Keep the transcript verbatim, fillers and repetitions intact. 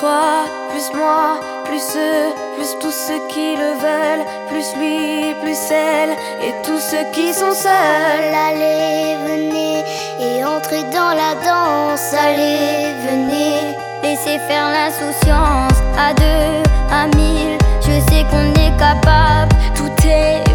Toi, plus moi, plus eux, plus tous ceux qui le veulent, plus lui, plus elle, et tous ceux qui sont seuls. Allez, venez, et entrez dans la danse. Allez, venez, laissez faire l'insouciance. À deux, à mille, je sais qu'on est capable. Tout est